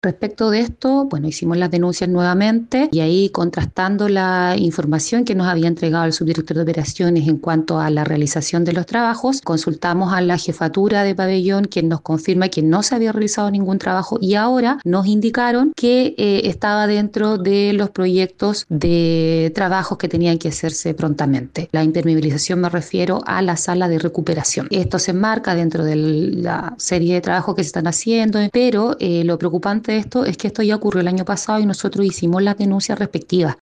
Respecto de esto, bueno, hicimos las denuncias nuevamente y ahí contrastando la información que nos había entregado el subdirector de operaciones en cuanto a la realización de los trabajos, consultamos a la jefatura de pabellón, quien nos confirma que no se había realizado ningún trabajo y ahora nos indicaron que estaba dentro de los proyectos de trabajos que tenían que hacerse prontamente. La impermeabilización me refiero a la sala de recuperación. Esto se enmarca dentro de la serie de trabajos que se están haciendo, pero lo preocupante de esto es que esto ya ocurrió el año pasado y nosotros hicimos las denuncias respectivas.